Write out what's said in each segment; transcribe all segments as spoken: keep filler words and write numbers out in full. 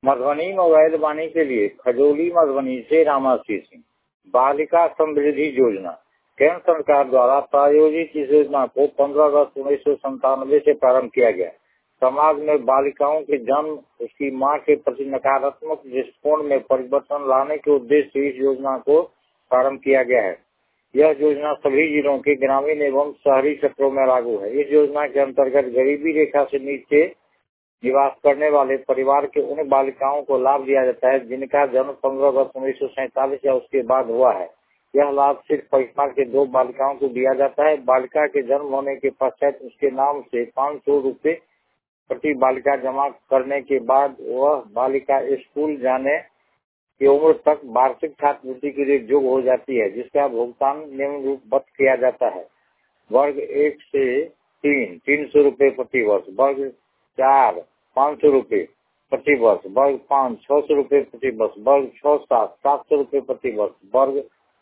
Madhubani mobile वाणी के लिए खजौली मधुबनी से रामाश्री सिंह। बालिका समृद्धि योजना केंद्र सरकार द्वारा प्रायोजित इस योजना को पंद्रह अगस्त उन्नीस सौ संतानवे से प्रारंभ किया गया। समाज में बालिकाओं के जन्म, उसकी मां के प्रति नकारात्मक दृष्टिकोण में परिवर्तन लाने के उद्देश्य से इस योजना को प्रारंभ किया गया है। यह योजना सभी जिलों के ग्रामीण एवं शहरी क्षेत्रों में लागू है। इस योजना के अंतर्गत गरीबी रेखा से नीचे निवास करने वाले परिवार के उन बालिकाओं को लाभ दिया जाता है जिनका जन्म पंद्रह अगस्त उन्नीस सौ सैंतालीस या उसके बाद हुआ है। यह लाभ सिर्फ परिवार के दो बालिकाओं को दिया जाता है। बालिका के जन्म होने के पश्चात उसके नाम से पाँच सौ रूपये प्रति बालिका जमा करने के बाद वह बालिका स्कूल जाने की उम्र तक वार्षिक छात्रवृत्ति के लिए योग्य हो जाती है, जिसका भुगतान निम्नरूपवत किया जाता है। वर्ग एक से तीन तीन सौ रूपये प्रति वर्ष, वर्ग चार पाँच सौ रूपये प्रति वर्ष, वर्ग पाँच छह सौ रूपये प्रति वर्ष, वर्ग छह सात सात सौ रूपये प्रति वर्ष, वर्ग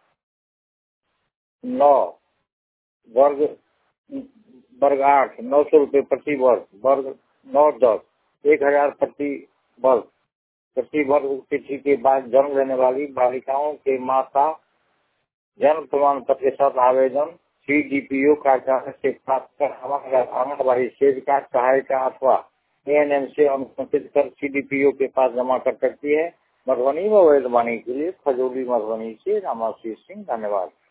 नौ वर्ग वर्ग आठ नौ सौ रूपये प्रति वर्ष, वर्ग नौ दस एक हजार प्रति वर्ष प्रति वर्ग तिथि के बाद जन्म लेने वाली बालिकाओं के माता जन्म प्रमाण पत्र के साथ आवेदन सी डी पी ओ कार्यालय से प्राप्त कर आंगनबाड़ी सेविका, सहायिका अथवा ए एन एम से अनुशंसित कर सी डी पी ओ के पास जमा कर सकती है। मधुबनी मोबाइल वाणी के लिए खजौली मधुबनी से रामाश्री सिंह। धन्यवाद।